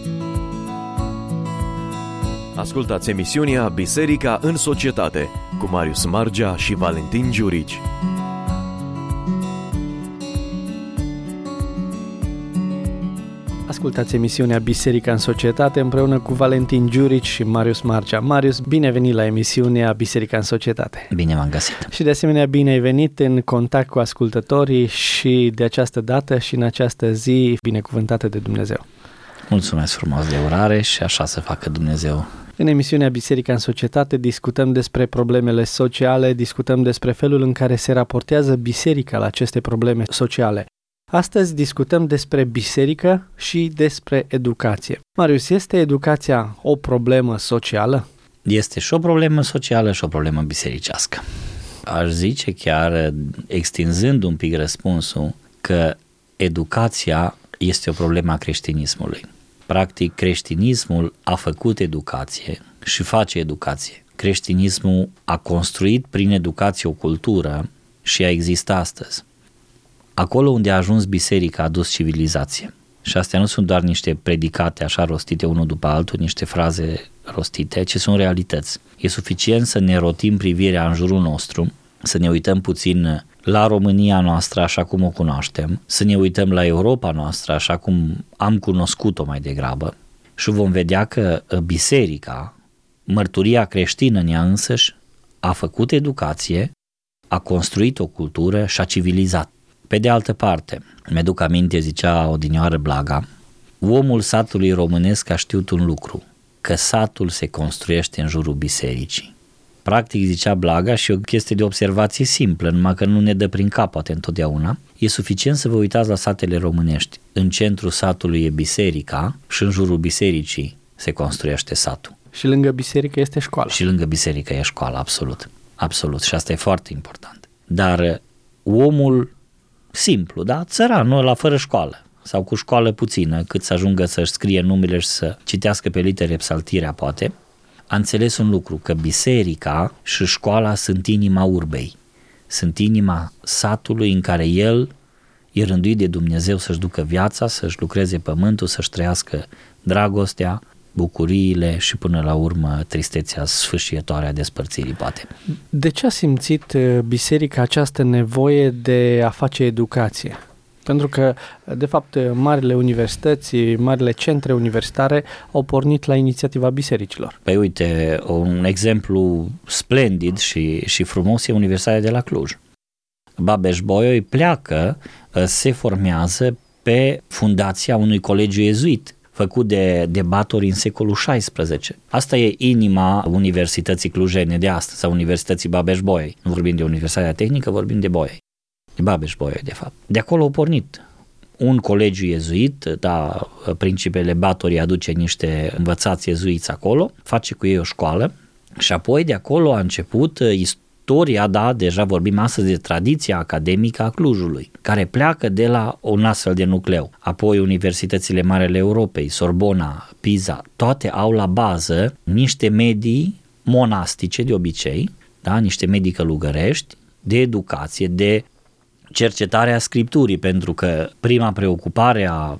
Ascultați emisiunea Biserica în Societate cu Marius Margea și Valentin Giurici. Ascultați emisiunea Biserica în Societate împreună cu Valentin Giurici și Marius Margea. Marius, bine venit la emisiunea Biserica în Societate. Bine v-am găsit. Și de asemenea bine ai venit în contact cu ascultătorii și de această dată și în această zi binecuvântată de Dumnezeu. Mulțumesc frumos de urare și așa să facă Dumnezeu. În emisiunea Biserica în Societate discutăm despre problemele sociale, discutăm despre felul în care se raportează biserica la aceste probleme sociale. Astăzi discutăm despre biserică și despre educație. Marius, este educația o problemă socială? Este și o problemă socială și o problemă bisericească. Aș zice chiar, extinzând un pic răspunsul, că educația este o problemă a creștinismului. Practic, creștinismul a făcut educație și face educație. Creștinismul a construit prin educație o cultură și a existat astăzi. Acolo unde a ajuns biserica a adus civilizație. Și astea nu sunt doar niște predicate așa rostite unul după altul, niște fraze rostite, ci sunt realități. E suficient să ne rotim privirea în jurul nostru, să ne uităm puțin la România noastră așa cum o cunoaștem, să ne uităm la Europa noastră așa cum am cunoscut-o mai degrabă și vom vedea că biserica, mărturia creștină în ea însăși, a făcut educație, a construit o cultură și a civilizat. Pe de altă parte, mi-aduc aminte, zicea odinioară Blaga, omul satului românesc a știut un lucru, că satul se construiește în jurul bisericii. Practic, zicea Blaga, și o chestie de observație simplă, numai că nu ne dă prin cap poate întotdeauna, e suficient să vă uitați la satele românești. În centrul satului e biserica și în jurul bisericii se construiește satul. Și lângă biserică este școala. Și lângă biserică e școala, absolut. Absolut. Și asta e foarte important. Dar omul simplu, da? Țăranul ăla fără școală sau cu școală puțină, cât să ajungă să-și scrie numele și să citească pe litere psaltirea, poate, a înțeles un lucru, că biserica și școala sunt inima urbei, sunt inima satului în care el e rânduit de Dumnezeu să-și ducă viața, să-și lucreze pământul, să-și trăiască dragostea, bucuriile și până la urmă tristețea sfâșietoare a despărțirii, poate. De ce a simțit biserica această nevoie de a face educație? Pentru că, de fapt, marile universități, marile centre universitare au pornit la inițiativa bisericilor. Păi uite, un exemplu splendid și frumos e Universitatea de la Cluj. Babeș-Bolyai pleacă, se formează pe fundația unui colegiu iezuit, făcut de batori în secolul XVI. Asta e inima Universității Clujene de astăzi, sau Universității Babeș-Bolyai. Nu vorbim de Universitatea Tehnică, vorbim de Bolyai. De Babeș-Bolyai, de fapt. De acolo au pornit un colegiu iezuit, da, principele Batorii aduce niște învățați iezuiți acolo, face cu ei o școală și apoi de acolo a început istoria, da, deja vorbim astăzi de tradiția academică a Clujului, care pleacă de la un astfel de nucleu. Apoi universitățile mari ale Europei, Sorbona, Pisa, toate au la bază niște medii monastice de obicei, da, niște medii călugărești, de educație, de cercetarea Scripturii, pentru că prima preocupare a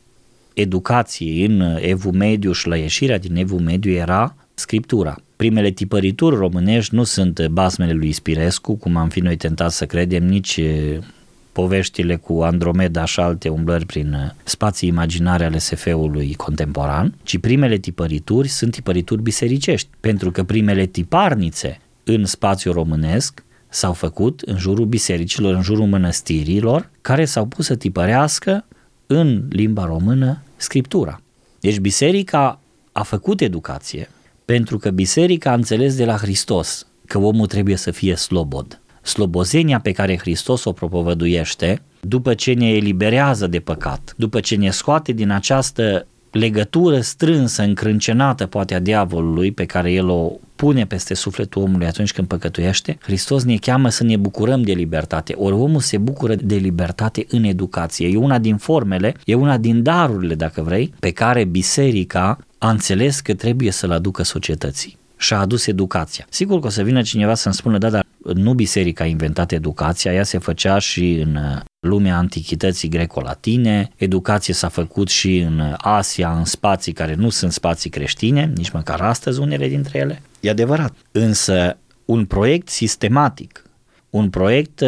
educației în Evul Mediu și la ieșirea din Evul Mediu era Scriptura. Primele tipărituri românești nu sunt basmele lui Ispirescu, cum am fi noi tentați să credem, nici poveștile cu Andromeda și alte umblări prin spații imaginare ale SF-ului contemporan, ci primele tipărituri sunt tipărituri bisericești, pentru că primele tiparnițe în spațiul românesc s-au făcut în jurul bisericilor, în jurul mănăstirilor, care s-au pus să tipărească în limba română Scriptura. Deci biserica a făcut educație, pentru că biserica a înțeles de la Hristos că omul trebuie să fie slobod. Slobozenia pe care Hristos o propovăduiește, după ce ne eliberează de păcat, după ce ne scoate din această legătură strânsă, încrâncenată poate a diavolului pe care el o pune peste sufletul omului atunci când păcătuiește, Hristos ne cheamă să ne bucurăm de libertate. Ori omul se bucură de libertate în educație. E una din formele, e una din darurile, dacă vrei, pe care biserica a înțeles că trebuie să-l aducă societății și a adus educația. Sigur că o să vină cineva să-mi spună, da, dar nu biserica a inventat educația, ea se făcea și în lumea antichității greco-latine, educație s-a făcut și în Asia, în spații care nu sunt spații creștine, nici măcar astăzi unele dintre ele. E adevărat. Însă un proiect sistematic, un proiect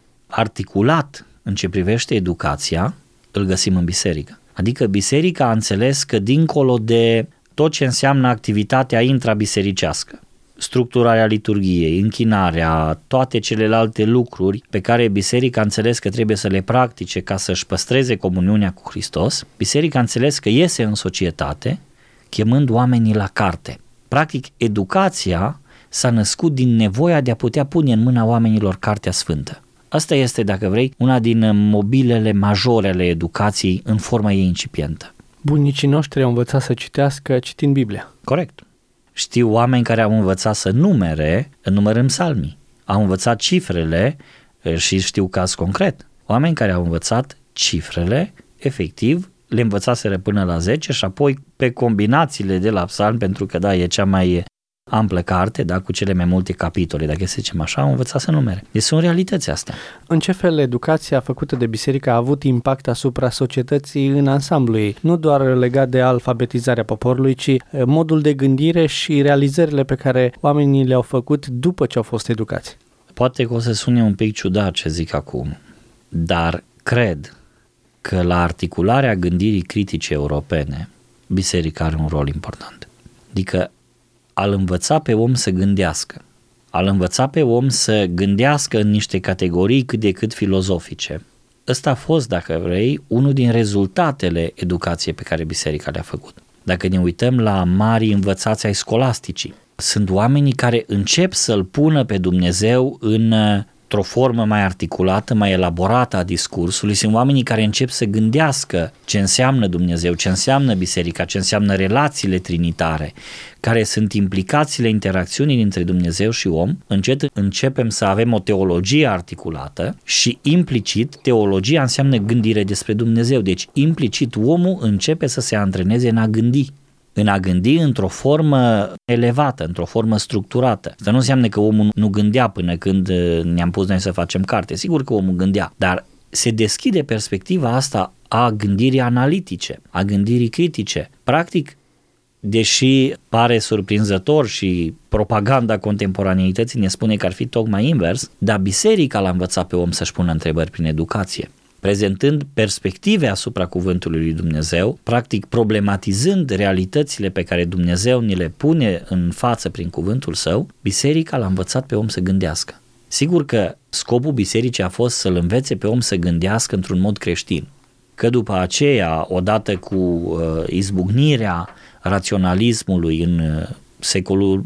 articulat în ce privește educația, îl găsim în biserică. Adică biserica a înțeles că dincolo de tot ce înseamnă activitatea intrabisericească, structurarea liturghiei, închinarea, toate celelalte lucruri pe care biserica a înțeles că trebuie să le practice ca să-și păstreze comuniunea cu Hristos, biserica a înțeles că iese în societate chemând oamenii la carte. Practic, educația s-a născut din nevoia de a putea pune în mâna oamenilor Cartea Sfântă. Asta este, dacă vrei, una din mobilele majore ale educației în forma ei incipientă. Bunicii noștri au învățat să citească citind Biblia. Corect. Știu oameni care au învățat să numere numărând psalmii. Au învățat cifrele și știu caz concret. Oameni care au învățat cifrele, efectiv, le învățaseră până la 10 și apoi pe combinațiile de la psalmi, pentru că da, e cea mai amplă carte, da, cu cele mai multe capitole, dacă să zicem așa, au învățat să numere. Deci sunt realități astea. În ce fel educația făcută de biserică a avut impact asupra societății în ansamblu ei? Nu doar legat de alfabetizarea poporului, ci modul de gândire și realizările pe care oamenii le-au făcut după ce au fost educați. Poate că o să sune un pic ciudat ce zic acum, dar cred că la articularea gândirii critice europene, biserica are un rol important. Adică al învăța pe om să gândească, al învăța pe om să gândească în niște categorii cât de cât filozofice. Ăsta a fost, dacă vrei, unul din rezultatele educației pe care biserica le-a făcut. Dacă ne uităm la mari învățați ai scolasticii, sunt oamenii care încep să-L pună pe Dumnezeu într-o formă mai articulată, mai elaborată a discursului. Sunt oamenii care încep să gândească ce înseamnă Dumnezeu, ce înseamnă biserica, ce înseamnă relațiile trinitare, care sunt implicațiile interacțiunii dintre Dumnezeu și om. Încet începem să avem o teologie articulată și implicit teologia înseamnă gândire despre Dumnezeu. Deci implicit omul începe să se antreneze în a gândi într-o formă elevată, într-o formă structurată. Asta nu înseamnă că omul nu gândea până când ne-am pus noi să facem carte. Sigur că omul gândea, dar se deschide perspectiva asta a gândirii analitice, a gândirii critice. Practic, deși pare surprinzător și propaganda contemporaneității ne spune că ar fi tocmai invers, dar biserica l-a învățat pe om să-și pună întrebări prin educație, prezentând perspective asupra cuvântului lui Dumnezeu, practic problematizând realitățile pe care Dumnezeu ni le pune în față prin cuvântul său, biserica l-a învățat pe om să gândească. Sigur că scopul bisericii a fost să-l învețe pe om să gândească într-un mod creștin, că după aceea, odată cu izbucnirea raționalismului în secolul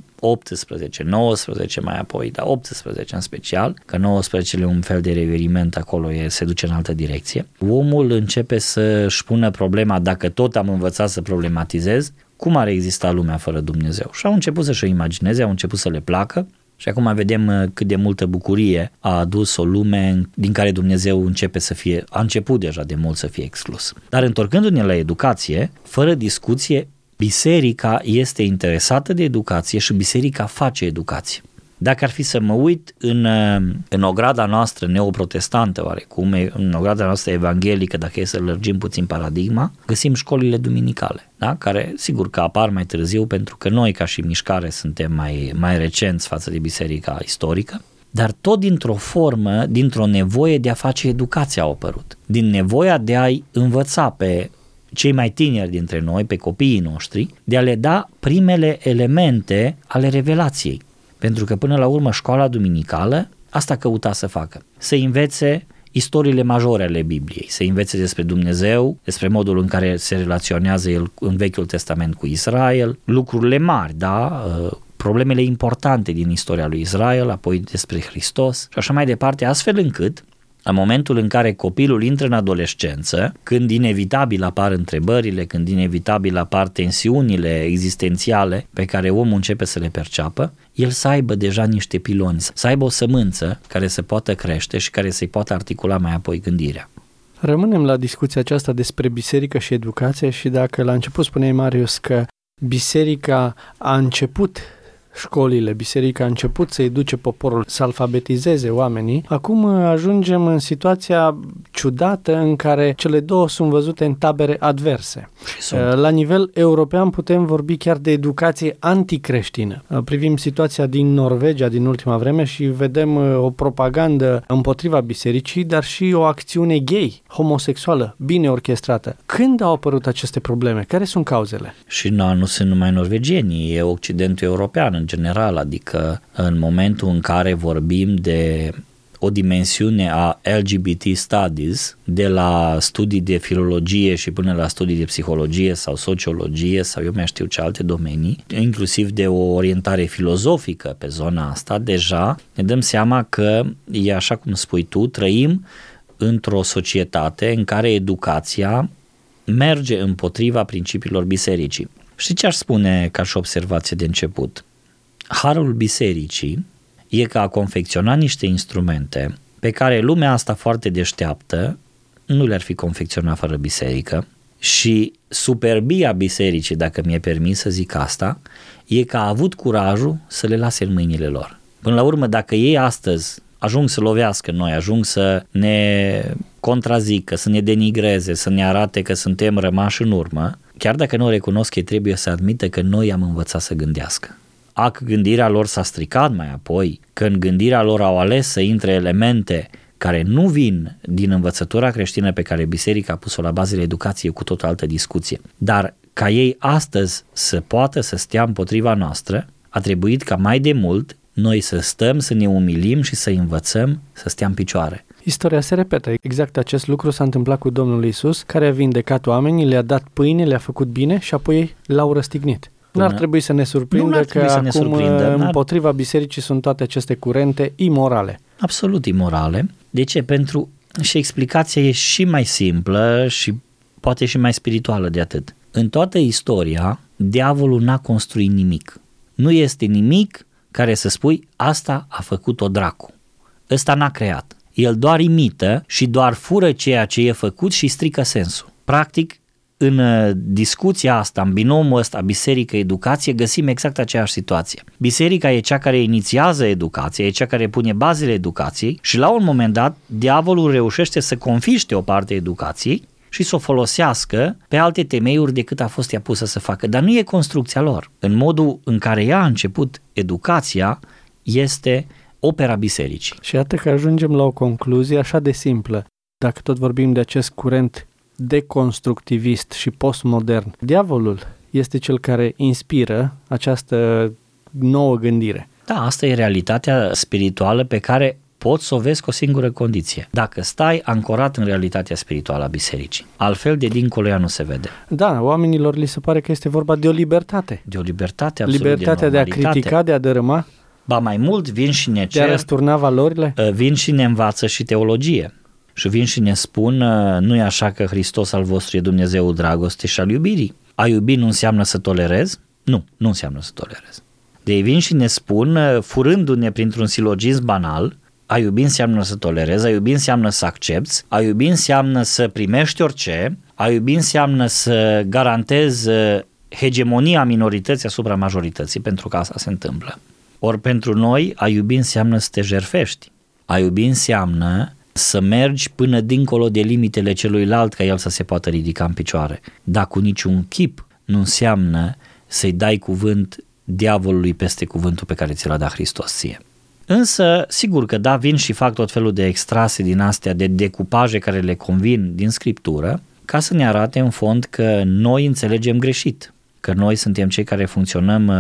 18, 19 mai apoi, dar 18 în special, că 19 e un fel de reveriment acolo, se duce în altă direcție, omul începe să-și pună problema, dacă tot am învățat să problematizez, cum ar exista lumea fără Dumnezeu? Și au început să-și o imagineze, au început să le placă și acum vedem cât de multă bucurie a adus o lume din care Dumnezeu a început deja de mult să fie exclus. Dar întorcându-ne la educație, fără discuție, biserica este interesată de educație și biserica face educație. Dacă ar fi să mă uit în ograda noastră neoprotestantă, oarecum, în ograda noastră evanghelică, dacă e să lărgim puțin paradigma, găsim școlile duminicale, da? Care sigur că apar mai târziu pentru că noi ca și mișcare suntem mai recenți față de biserica istorică, dar tot dintr-o nevoie de a face educație au apărut. Din nevoia de a-i învăța pe cei mai tineri dintre noi, pe copiii noștri, de a le da primele elemente ale revelației. Pentru că până la urmă școala duminicală asta căuta să facă. Să învețe istoriile majore ale Bibliei, să învețe despre Dumnezeu, despre modul în care se relaționează el în Vechiul Testament cu Israel, lucrurile mari, da? Problemele importante din istoria lui Israel, apoi despre Hristos și așa mai departe, astfel încât în momentul în care copilul intră în adolescență, când inevitabil apar întrebările, când inevitabil apar tensiunile existențiale pe care omul începe să le perceapă, el să aibă deja niște piloni, să aibă o sămânță care să poată crește și care să-i poată articula mai apoi gândirea. Rămânem la discuția aceasta despre biserică și educație și dacă la început spuneai, Marius, că biserica a început școlile, biserica a început să educe poporul, să alfabetizeze oamenii, acum ajungem în situația ciudată în care cele două sunt văzute în tabere adverse. La nivel european putem vorbi chiar de educație anticreștină. Privim situația din Norvegia din ultima vreme și vedem o propagandă împotriva bisericii, dar și o acțiune gay, homosexuală, bine orchestrată. Când au apărut aceste probleme? Care sunt cauzele? Și nu sunt numai norvegienii, e Occidentul european în general, adică în momentul în care vorbim de o dimensiune a LGBT studies, de la studii de filologie și până la studii de psihologie sau sociologie sau eu mai știu ce alte domenii, inclusiv de o orientare filozofică pe zona asta, deja ne dăm seama că e așa cum spui tu, trăim într-o societate în care educația merge împotriva principiilor bisericii. Știi ce aș spune ca și observație de început? Harul bisericii e că a confecționat niște instrumente pe care lumea asta foarte deșteaptă nu le-ar fi confecționat fără biserică și superbia bisericii, dacă mi-e permis să zic asta, e că a avut curajul să le lase în mâinile lor. Până la urmă, dacă ei astăzi ajung să lovească noi, ajung să ne contrazică, să ne denigreze, să ne arate că suntem rămași în urmă, chiar dacă nu o recunosc, ei trebuie să admită că noi am învățat să gândească. Că gândirea lor s-a stricat mai apoi, că în gândirea lor au ales să intre elemente care nu vin din învățătura creștină pe care biserica a pus-o la bazele educației, cu tot o altă discuție. Dar ca ei astăzi să poată să stea împotriva noastră, a trebuit ca mai de mult noi să stăm, să ne umilim și să învățăm să stea în picioare. Istoria se repetă. Exact acest lucru s-a întâmplat cu Domnul Iisus, care a vindecat oamenii, le-a dat pâine, le-a făcut bine și apoi l-au răstignit. N-ar trebui să ne surprindă că acum împotriva bisericii sunt toate aceste curente imorale. Absolut imorale. De ce? Și explicația e și mai simplă și poate și mai spirituală de atât. În toată istoria, diavolul n-a construit nimic. Nu este nimic care să spui, asta a făcut-o dracu. Ăsta n-a creat. El doar imită și doar fură ceea ce e făcut și strică sensul. Practic, în discuția asta, în binomul ăsta, biserică-educație, găsim exact aceeași situație. Biserica e cea care inițiază educația, e cea care pune bazele educației și la un moment dat, diavolul reușește să confiște o parte a educației și să o folosească pe alte temeiuri decât a fost ea pusă să facă. Dar nu e construcția lor. În modul în care ea a început educația este opera bisericii. Și iată că ajungem la o concluzie așa de simplă. Dacă tot vorbim de acest curent deconstructivist și postmodern, diavolul este cel care inspiră această nouă gândire. Da, asta e realitatea spirituală pe care poți să o vezi cu o singură condiție. Dacă stai ancorat în realitatea spirituală a bisericii. Altfel, de dincolo ea nu se vede. Da, oamenilor li se pare că este vorba de o libertate. De o libertate absolut, libertatea de a critica, de a dărâma. Ba mai mult, vin și ne cer. De a răsturna valorile. Vin și ne învață și teologie. Și vin și ne spun, nu e așa că Hristos al vostru e Dumnezeul dragostei și al iubirii. A iubi nu înseamnă să tolerezi? Nu înseamnă să tolerezi. De ei vin și ne spun, furându-ne printr-un silogism banal, a iubi înseamnă să tolerezi, a iubi înseamnă să accepți, a iubi înseamnă să primești orice, a iubi înseamnă să garantezi hegemonia minorității asupra majorității, pentru că asta se întâmplă. Ori pentru noi, a iubi înseamnă să te jertfești. A iubi înseamnă să mergi până dincolo de limitele celuilalt ca el să se poată ridica în picioare. Dar cu niciun chip nu înseamnă să-i dai cuvânt diavolului peste cuvântul pe care ți l-a dat Hristos ție. Însă, sigur că da, vin și fac tot felul de extrase din astea, de decupaje care le convin din Scriptură, ca să ne arate în fond că noi înțelegem greșit, că noi suntem cei care funcționăm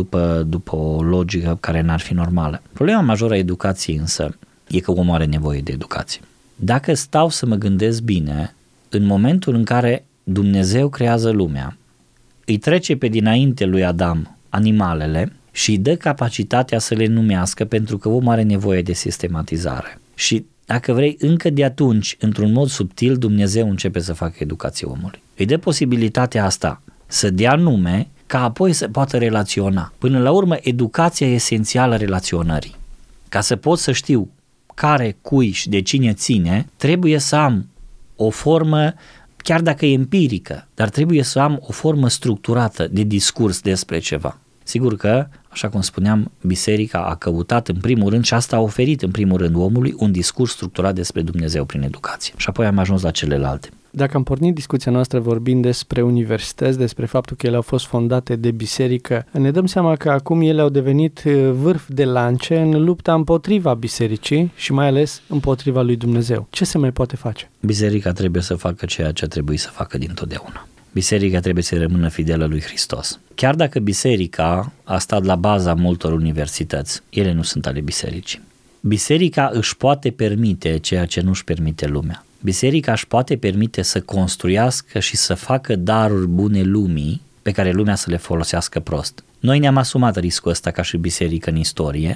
după o logică care n-ar fi normală. Problema majoră a educației însă e că omul are nevoie de educație. Dacă stau să mă gândesc bine, în momentul în care Dumnezeu creează lumea, îi trece pe dinainte lui Adam animalele și îi dă capacitatea să le numească pentru că omul are nevoie de sistematizare. Și dacă vrei, încă de atunci, într-un mod subtil, Dumnezeu începe să facă educație omului. Îi dă posibilitatea asta să dea nume ca apoi să poată relaționa. Până la urmă, educația e esențială relaționării. Ca să pot să știu care, cui și de cine ține, trebuie să am o formă, chiar dacă e empirică, dar trebuie să am o formă structurată de discurs despre ceva. Sigur că, așa cum spuneam, biserica a căutat în primul rând și asta a oferit în primul rând omului un discurs structurat despre Dumnezeu prin educație. Și apoi am ajuns la celelalte. Dacă am pornit discuția noastră vorbind despre universități, despre faptul că ele au fost fondate de biserică, ne dăm seama că acum ele au devenit vârf de lance în lupta împotriva bisericii și mai ales împotriva lui Dumnezeu. Ce se mai poate face? Biserica trebuie să facă ceea ce trebuie să facă dintotdeauna. Biserica trebuie să rămână fidelă lui Hristos. Chiar dacă biserica a stat la baza multor universități, ele nu sunt ale bisericii. Biserica își poate permite ceea ce nu își permite lumea. Biserica își poate permite să construiască și să facă daruri bune lumii pe care lumea să le folosească prost. Noi ne-am asumat riscul ăsta ca și biserică în istorie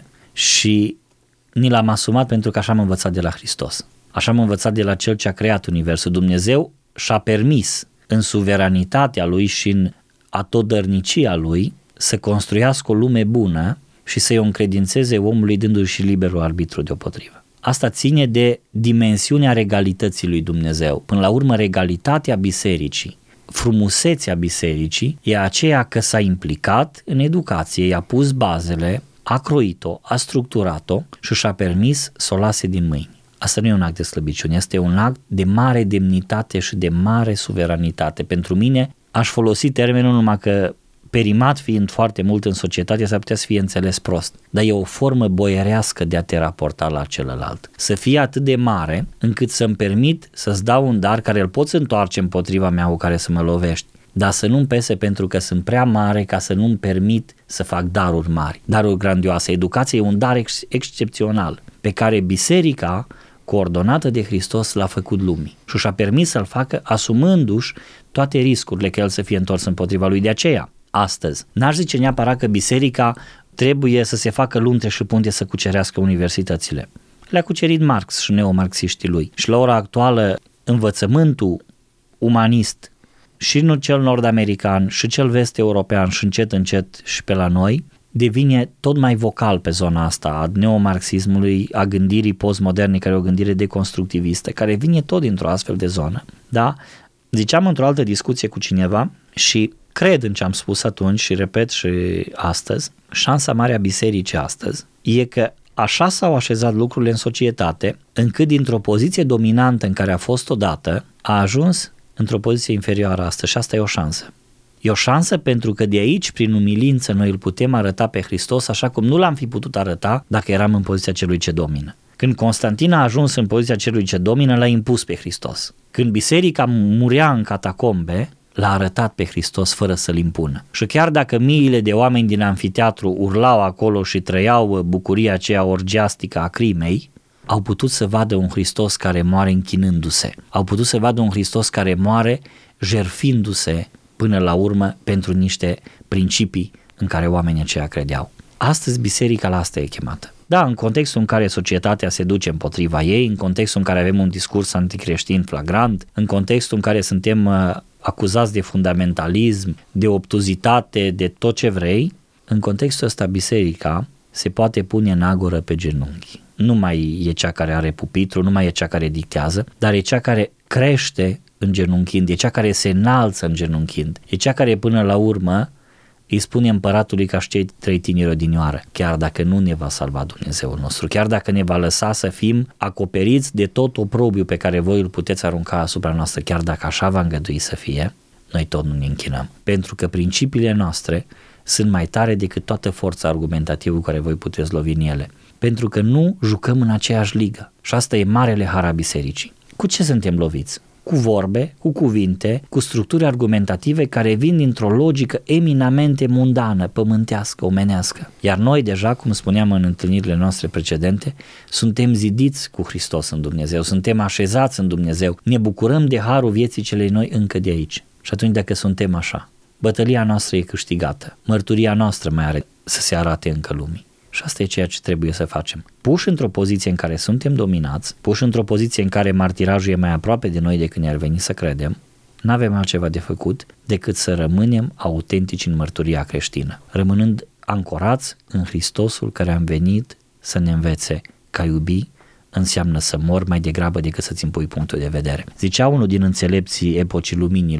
și ni l-am asumat pentru că așa am învățat de la Hristos. Așa am învățat de la Cel ce a creat universul. Dumnezeu și-a permis în suveranitatea Lui și în atotdărnicia Lui să construiască o lume bună și să-i o încredințeze omului dându-i și liberul arbitru deopotrivă. Asta ține de dimensiunea regalității lui Dumnezeu. Până la urmă, regalitatea bisericii, frumusețea bisericii e aceea că s-a implicat în educație, i-a pus bazele, a croit-o, a structurat-o și și-a permis să o lase din mâini. Asta nu e un act de slăbiciune, este un act de mare demnitate și de mare suveranitate. Pentru mine aș folosi termenul numai că perimat fiind foarte mult în societate s-ar putea să fie înțeles prost, dar e o formă boierească de a te raporta la celălalt. Să fie atât de mare încât să-mi permit să-ți dau un dar care îl poți întoarce împotriva mea cu care să mă lovești, dar să nu-mi pese pentru că sunt prea mare ca să nu-mi permit să fac daruri mari, daruri grandioase. Educația e un dar excepțional pe care biserica, coordonată de Hristos, l-a făcut lumii și și-a permis să-l facă asumându-și toate riscurile că el să fie întors împotriva lui. De aceea, astăzi, n-aș zice neapărat că biserica trebuie să se facă luntre și punte să cucerească universitățile. Le-a cucerit Marx și neomarxiștii lui. Și la ora actuală, învățământul umanist, și cel nord-american, și cel vest-european, și încet și pe la noi, devine tot mai vocal pe zona asta a neomarxismului, a gândirii postmoderne, care e o gândire deconstructivistă, care vine tot dintr-o astfel de zonă. Da? Ziceam într-o altă discuție cu cineva și cred în ce am spus atunci și repet și astăzi, șansa mare a bisericii astăzi e că așa s-au așezat lucrurile în societate, încât dintr-o poziție dominantă în care a fost odată, a ajuns într-o poziție inferioară astăzi și asta e o șansă. E o șansă pentru că de aici, prin umilință, noi îl putem arăta pe Hristos așa cum nu l-am fi putut arăta dacă eram în poziția celui ce domină. Când Constantin a ajuns în poziția celui ce domină, l-a impus pe Hristos. Când biserica murea în catacombe, l-a arătat pe Hristos fără să-l impună. Și chiar dacă miile de oameni din amfiteatru urlau acolo și trăiau bucuria aceea orgiastică a crimei, au putut să vadă un Hristos care moare închinându-se. Au putut să vadă un Hristos care moare jertfindu-se până la urmă pentru niște principii în care oamenii aceia credeau. Astăzi biserica la asta e chemată. Da, în contextul în care societatea se duce împotriva ei, în contextul în care avem un discurs anticreștin flagrant, în contextul în care suntem acuzați de fundamentalism, de obtuzitate, de tot ce vrei, în contextul ăsta biserica se poate pune în agoră pe genunchi. Nu mai e cea care are pupitru, nu mai e cea care dictează, dar e cea care crește îngenunchind, e cea care se înalță îngenunchind, e cea care până la urmă îi spune împăratului ca și cei 3 tineri odinioară, chiar dacă nu ne va salva Dumnezeul nostru, chiar dacă ne va lăsa să fim acoperiți de tot oprobiul pe care voi îl puteți arunca asupra noastră, chiar dacă așa va îngădui să fie, noi tot nu ne închinăm. Pentru că principiile noastre sunt mai tare decât toată forța argumentativă cu care voi puteți lovi în ele. Pentru că nu jucăm în aceeași ligă. Și asta e marele har a bisericii. Cu ce suntem loviți? Cu vorbe, cu cuvinte, cu structuri argumentative care vin dintr-o logică eminamente mundană, pământească, omenească. Iar noi deja, cum spuneam în întâlnirile noastre precedente, suntem zidiți cu Hristos în Dumnezeu, suntem așezați în Dumnezeu, ne bucurăm de harul vieții celei noi încă de aici. Și atunci dacă suntem așa, bătălia noastră e câștigată, mărturia noastră mai are să se arate încă lumii. Și asta e ceea ce trebuie să facem. Puși într-o poziție în care suntem dominați, puși într-o poziție în care martirajul e mai aproape de noi decât ne-ar veni să credem, n-avem altceva de făcut decât să rămânem autentici în mărturia creștină, rămânând ancorați în Hristosul care a venit să ne învețe că a iubi înseamnă să mor mai degrabă decât să-ți impui punctul de vedere. Zicea unul din înțelepții epocii luminilor,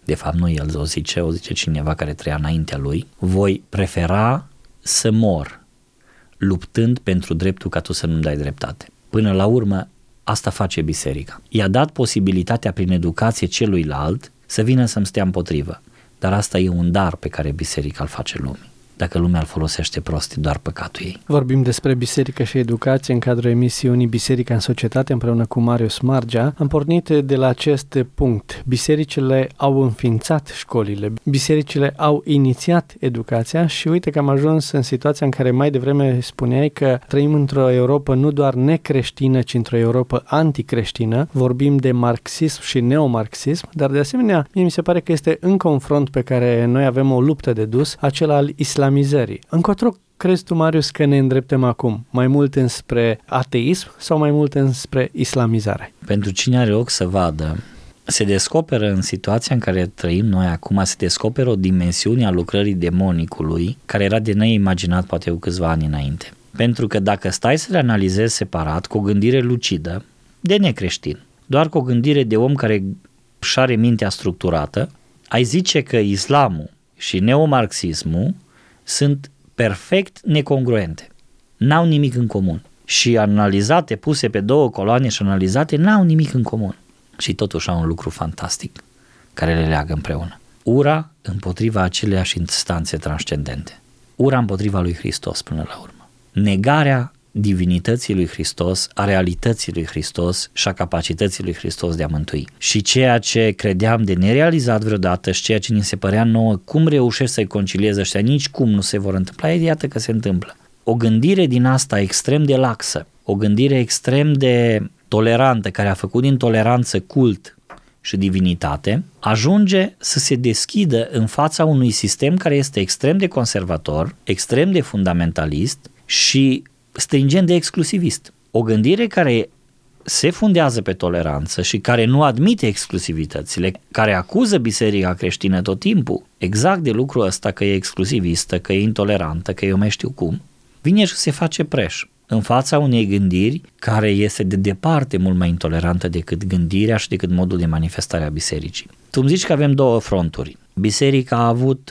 de fapt nu el o zice cineva care trăia înaintea lui, voi prefera să mor luptând pentru dreptul ca tu să nu-mi dai dreptate. Până la urmă, asta face biserica. I-a dat posibilitatea prin educație celuilalt să vină să-mi stea împotrivă. Dar asta e un dar pe care biserica îl face lumii. Dacă lumea îl folosește prost, e doar păcatul ei. Vorbim despre biserică și educație în cadrul emisiunii Biserica în Societate împreună cu Marius Margea. Am pornit de la acest punct. Bisericile au înființat școlile, bisericile au inițiat educația și uite că am ajuns în situația în care mai devreme spuneai că trăim într-o Europa nu doar necreștină, ci într-o Europa anticreștină. Vorbim de marxism și neomarxism, dar de asemenea, mie mi se pare că este încă un front pe care noi avem o luptă de dus, acela al islamizării. Încotro crezi tu, Marius, că ne îndreptăm acum? Mai mult înspre ateism sau mai mult înspre islamizare? Pentru cine are ochi să vadă, se descoperă în situația în care trăim noi acum, se descoperă o dimensiune a lucrării demonicului care era de neimaginat poate cu câțiva ani înainte. Pentru că dacă stai să le analizezi separat, cu o gândire lucidă, de necreștin, doar cu o gândire de om care își are mintea structurată, ai zice că islamul și neomarxismul sunt perfect necongruente. N-au nimic în comun. Și analizate, puse pe două coloane și analizate, n-au nimic în comun. Și totuși au un lucru fantastic care le leagă împreună. Ura împotriva aceleiași instanțe transcendente. Ura împotriva lui Hristos până la urmă. Negarea divinității lui Hristos, a realității lui Hristos și a capacității lui Hristos de a mântui. Și ceea ce credeam de nerealizat vreodată și ceea ce ni se părea nouă, cum reușesc să-i concilieze ăștia, nici cum nu se vor întâmpla, iată că se întâmplă. O gândire din asta extrem de laxă, o gândire extrem de tolerantă, care a făcut din toleranță cult și divinitate, ajunge să se deschidă în fața unui sistem care este extrem de conservator, extrem de fundamentalist și stringent de exclusivist. O gândire care se fundează pe toleranță și care nu admite exclusivitățile, care acuză biserica creștină tot timpul exact de lucrul ăsta, că e exclusivistă, că e intolerantă, că eu mai știu cum, vine și se face preș în fața unei gândiri care este de departe mult mai intolerantă decât gândirea și decât modul de manifestare a bisericii. Tu îmi zici că avem două fronturi. Biserica a avut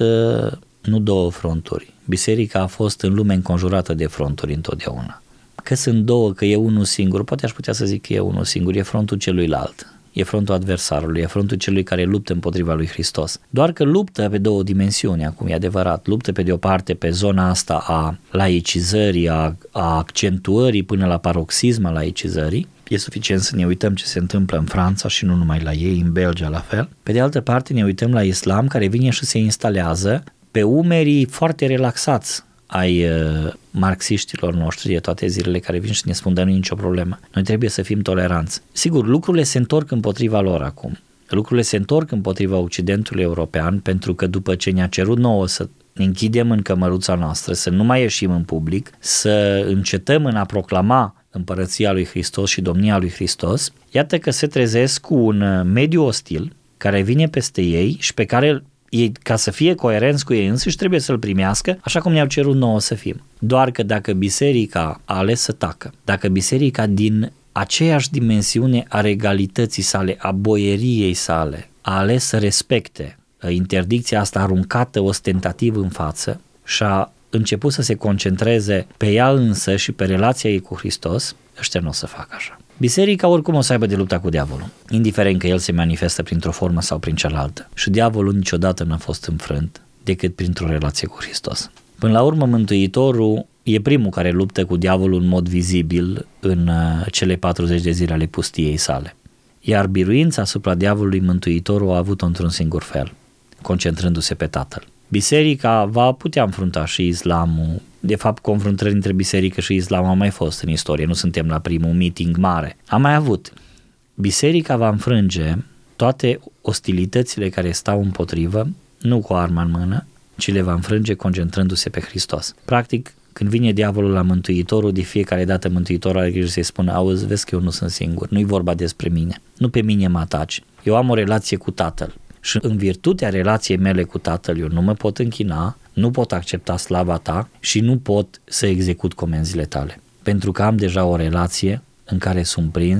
nu două fronturi. Biserica a fost în lume înconjurată de fronturi întotdeauna. Că sunt două, că e unul singur, poate aș putea să zic că e unul singur, e frontul celuilalt. E frontul adversarului, e frontul celui care luptă împotriva lui Hristos. Doar că luptă pe două dimensiuni, acum e adevărat. Luptă pe de o parte pe zona asta a laicizării, a accentuării până la paroxism a laicizării. E suficient să ne uităm ce se întâmplă în Franța și nu numai la ei, în Belgia la fel. Pe de altă parte ne uităm la islam, care vine și se instalează pe umerii foarte relaxați ai marxiștilor noștri de toate zilele, care vin și ne spun, dar nu e nicio problemă. Noi trebuie să fim toleranți. Sigur, lucrurile se întorc împotriva lor acum. Lucrurile se întorc împotriva Occidentului european, pentru că după ce ne-a cerut nouă să ne închidem în cămăruța noastră, să nu mai ieșim în public, să încetăm în a proclama împărăția lui Hristos și domnia lui Hristos, iată că se trezesc cu un mediu ostil care vine peste ei și pe care ei, ca să fie coerenți cu ei însuși, trebuie să-l primească așa cum ne-au cerut nouă să fim. Doar că dacă biserica a ales să tacă, dacă biserica din aceeași dimensiune a regalității sale, a boieriei sale, a ales să respecte interdicția asta aruncată ostentativ în față și a început să se concentreze pe ea însă și pe relația ei cu Hristos, ăștia nu o să facă așa. Biserica oricum o să aibă de lupta cu diavolul, indiferent că el se manifestă printr-o formă sau prin cealaltă. Și diavolul niciodată n-a fost înfrânt decât printr-o relație cu Hristos. Până la urmă, Mântuitorul e primul care luptă cu diavolul în mod vizibil în cele 40 de zile ale pustiei sale. Iar biruința asupra diavolului Mântuitorul a avut-o într-un singur fel, concentrându-se pe Tatăl. Biserica va putea înfrunta și islamul. De fapt, confruntări între biserică și islam au mai fost în istorie, nu suntem la primul meeting mare. Am mai avut. Biserica va înfrânge toate ostilitățile care stau împotrivă, nu cu arma în mână, ci le va înfrânge concentrându-se pe Hristos. Practic, când vine diavolul la Mântuitorul, de fiecare dată Mântuitorul are grijă să-i spună, auzi, vezi că eu nu sunt singur, nu-i vorba despre mine, nu pe mine mă ataci, eu am o relație cu Tatăl. Și în virtutea relației mele cu Tatăl, eu nu mă pot închina, nu pot accepta slava ta și nu pot să execut comenzile tale. Pentru că am deja o relație în care sunt prins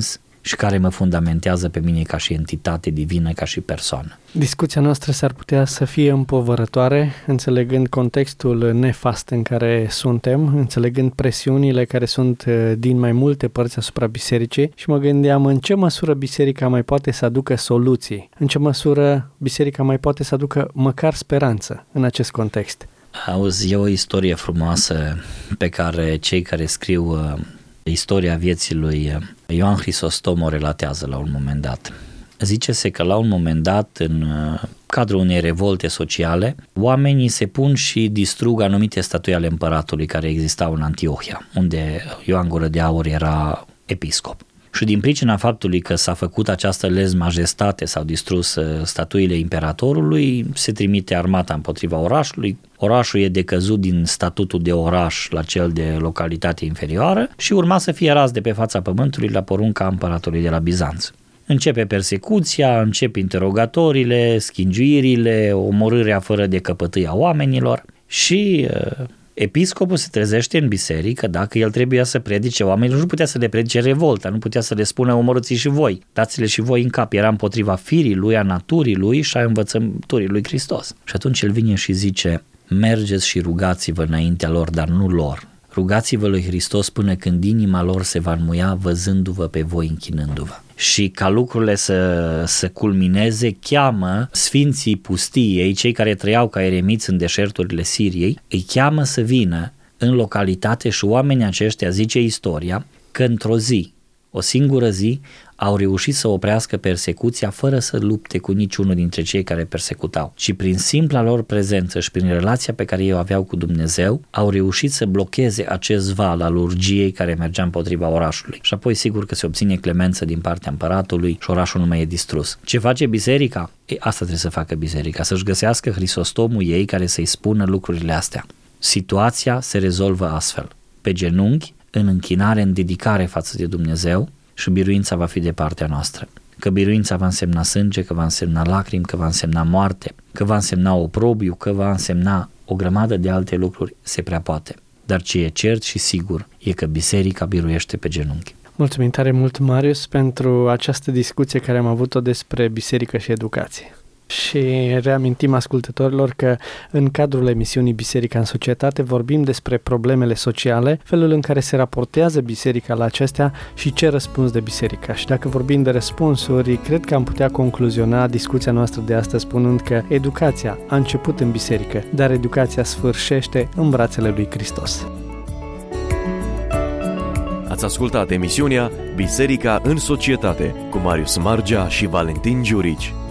și care mă fundamentează pe mine ca și entitate divină, ca și persoană. Discuția noastră s-ar putea să fie împovărătoare, înțelegând contextul nefast în care suntem, înțelegând presiunile care sunt din mai multe părți asupra bisericii și mă gândeam în ce măsură biserica mai poate să aducă soluții, în ce măsură biserica mai poate să aducă măcar speranță în acest context. Auzi, e o istorie frumoasă pe care cei care scriu istoria vieții lui Ioan Hristostom o relatează la un moment dat. Zice-se că la un moment dat, în cadrul unei revolte sociale, oamenii se pun și distrug anumite statui ale împăratului care existau în Antiohia, unde Ioan Gură de Aur era episcop. Și din pricina faptului că s-a făcut această lez-majestate, s-au distrus statuile imperatorului, se trimite armata împotriva orașului, orașul e decăzut din statutul de oraș la cel de localitate inferioară și urma să fie ras de pe fața pământului la porunca împăratului de la Bizanț. Începe persecuția, încep interogatoriile, schingiuirile, omorârea fără de căpătâi a oamenilor și episcopul se trezește în biserică, dacă el trebuia să predice oamenilor, nu putea să le predice revolta, nu putea să le spună omorâți și voi, dați-le și voi în cap, era împotriva firii lui, a naturii lui și a învățăturii lui Hristos. Și atunci el vine și zice, mergeți și rugați-vă înaintea lor, dar nu lor. Rugați-vă lui Hristos până când inima lor se va înmuia văzându-vă pe voi închinându-vă. Și ca lucrurile să culmineze, cheamă sfinții pustiei, cei care trăiau ca eremiți în deșerturile Siriei, îi cheamă să vină în localitate și oamenii aceștia, zice istoria, că într-o zi, o singură zi, au reușit să oprească persecuția fără să lupte cu niciunul dintre cei care persecutau, ci prin simpla lor prezență și prin relația pe care ei o aveau cu Dumnezeu, au reușit să blocheze acest val al urgiei care mergea împotriva orașului. Și apoi sigur că se obține clemență din partea împăratului și orașul nu mai e distrus. Ce face biserica? Asta trebuie să facă biserica, să-și găsească Hristostomul ei care să-i spună lucrurile astea. Situația se rezolvă astfel, pe genunchi, în închinare, în dedicare față de Dumnezeu, și biruința va fi de partea noastră. Că biruința va însemna sânge, că va însemna lacrimi, că va însemna moarte, că va însemna oprobiu, că va însemna o grămadă de alte lucruri, se prea poate. Dar ce e cert și sigur e că biserica biruiește pe genunchi. Mulțumim tare mult, Marius, pentru această discuție care am avut-o despre biserică și educație. Și reamintim ascultătorilor că în cadrul emisiunii Biserica în Societate vorbim despre problemele sociale, felul în care se raportează biserica la acestea și ce răspuns de biserica. Și dacă vorbim de răspunsuri, cred că am putea concluziona discuția noastră de astăzi spunând că educația a început în biserică, dar educația sfârșește în brațele lui Hristos. Ați ascultat emisiunea Biserica în Societate cu Marius Margea și Valentin Giurici.